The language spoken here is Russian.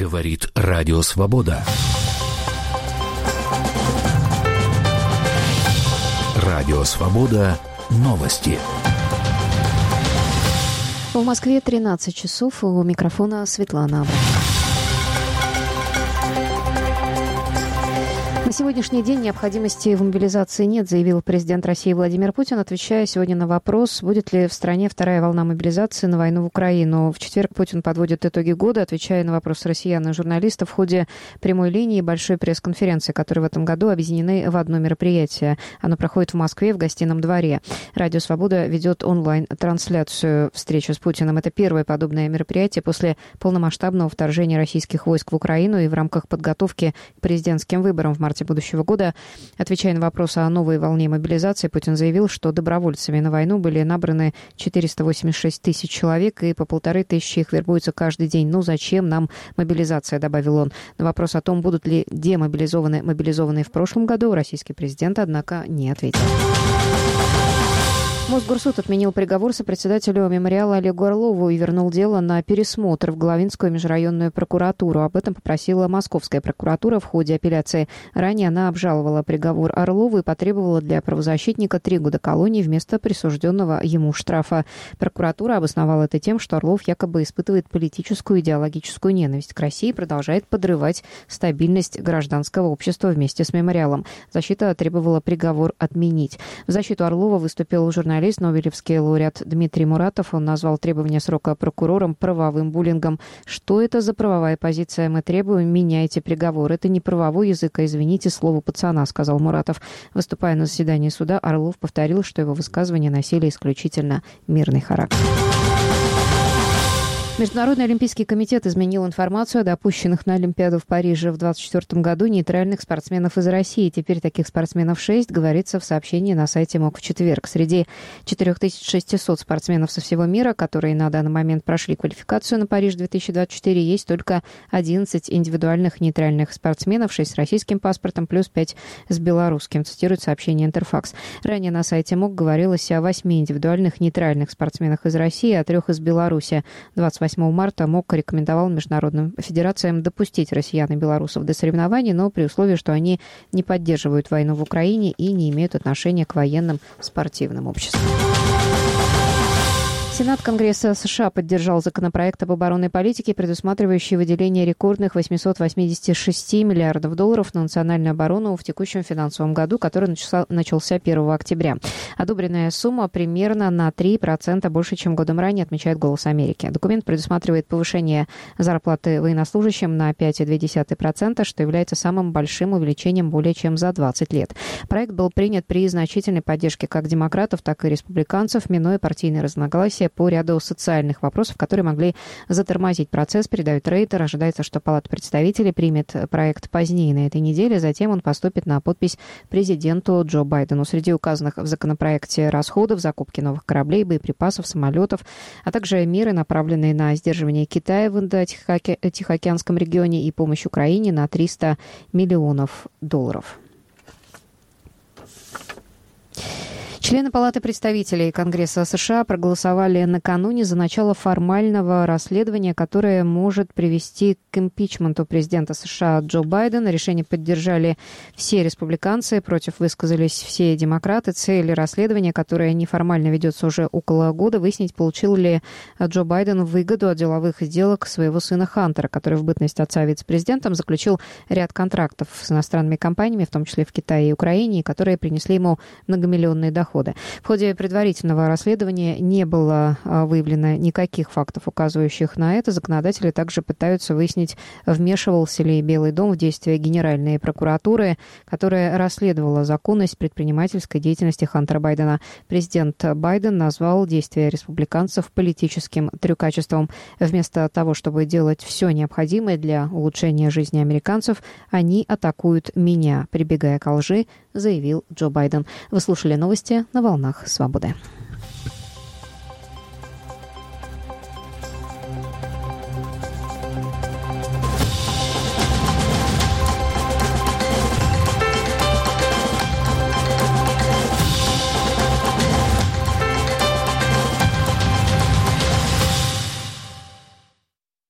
Говорит Радио Свобода. Радио Свобода. Новости. В Москве 13 часов. У микрофона Светлана Абрамова. На сегодняшний день необходимости в мобилизации нет, заявил президент России Владимир Путин, отвечая сегодня на вопрос, будет ли в стране вторая волна мобилизации на войну в Украину. В четверг Путин подводит итоги года, отвечая на вопросы россиян и журналистов в ходе прямой линии и большой пресс-конференции, которые в этом году объединены в одно мероприятие. Оно проходит в Москве в Гостином дворе. Радио «Свобода» ведет онлайн-трансляцию встречи с Путиным. Это первое подобное мероприятие после полномасштабного вторжения российских войск в Украину и в рамках подготовки к президентским выборам в марте будущего года. Отвечая на вопросы о новой волне мобилизации, Путин заявил, что добровольцами на войну были набраны 486 тысяч человек, и по 1500 их вербуются каждый день. Ну, зачем нам мобилизация, добавил он. На вопрос о том, будут ли мобилизованные в прошлом году, российский президент, однако, не ответил. Мосгорсуд отменил приговор сопредседателю мемориала Олегу Орлову и вернул дело на пересмотр в Главинскую межрайонную прокуратуру. Об этом попросила Московская прокуратура в ходе апелляции. Ранее она обжаловала приговор Орлову и потребовала для правозащитника 3 года колонии вместо присужденного ему штрафа. Прокуратура обосновала это тем, что Орлов якобы испытывает политическую и идеологическую ненависть к России и продолжает подрывать стабильность гражданского общества вместе с мемориалом. Защита требовала приговор отменить. В защиту Орлова выступил журналист, нобелевский лауреат Дмитрий Муратов. Он назвал требование срока прокурором правовым буллингом. Что это за правовая позиция? Мы требуем, меняйте приговор. Это не правовой язык, а, извините, слово пацана, сказал Муратов. Выступая на заседании суда, Орлов повторил, что его высказывания носили исключительно мирный характер. Международный олимпийский комитет изменил информацию о допущенных на Олимпиаду в Париже в 2024 году нейтральных спортсменов из России. Теперь таких спортсменов 6, говорится в сообщении на сайте МОК в четверг. Среди 4600 спортсменов со всего мира, которые на данный момент прошли квалификацию на Париж 2024, есть только 11 индивидуальных нейтральных спортсменов, 6 с российским паспортом, плюс 5 с белорусским, цитирует сообщение Интерфакс. Ранее на сайте МОК говорилось о 8 индивидуальных нейтральных спортсменах из России, а 3 из Беларуси. 28 марта МОК рекомендовал международным федерациям допустить россиян и белорусов до соревнований, но при условии, что они не поддерживают войну в Украине и не имеют отношения к военным спортивным обществам. Сенат Конгресса США поддержал законопроект об оборонной политике, предусматривающий выделение рекордных $886 миллиардов на национальную оборону в текущем финансовом году, который начался 1 октября. Одобренная сумма примерно на 3% больше, чем годом ранее, отмечает «Голос Америки». Документ предусматривает повышение зарплаты военнослужащим на 5,2%, что является самым большим увеличением более чем за 20 лет. Проект был принят при значительной поддержке как демократов, так и республиканцев, минуя партийные разногласия по ряду социальных вопросов, которые могли затормозить процесс, передает Рейтер. Ожидается, что Палата представителей примет проект позднее на этой неделе, затем он поступит на подпись президенту Джо Байдену. Среди указанных в законопроекте расходов, закупки новых кораблей, боеприпасов, самолетов, а также меры, направленные на сдерживание Китая в Индо-Тихоокеанском регионе и помощь Украине на $300 миллионов. Члены Палаты представителей Конгресса США проголосовали накануне за начало формального расследования, которое может привести к импичменту президента США Джо Байдена. Решение поддержали все республиканцы, против высказались все демократы. Цель расследования, которое неформально ведется уже около года, выяснить, получил ли Джо Байден выгоду от деловых сделок своего сына Хантера, который в бытность отца вице-президентом заключил ряд контрактов с иностранными компаниями, в том числе в Китае и Украине, которые принесли ему многомиллионные доходы. В ходе предварительного расследования не было выявлено никаких фактов, указывающих на это. Законодатели также пытаются выяснить, вмешивался ли Белый дом в действия Генеральной прокуратуры, которая расследовала законность предпринимательской деятельности Хантера Байдена. Президент Байден назвал действия республиканцев политическим трюкачеством. Вместо того, чтобы делать все необходимое для улучшения жизни американцев, они атакуют меня, прибегая к лжи, заявил Джо Байден. Вы слушали новости на волнах Свободы.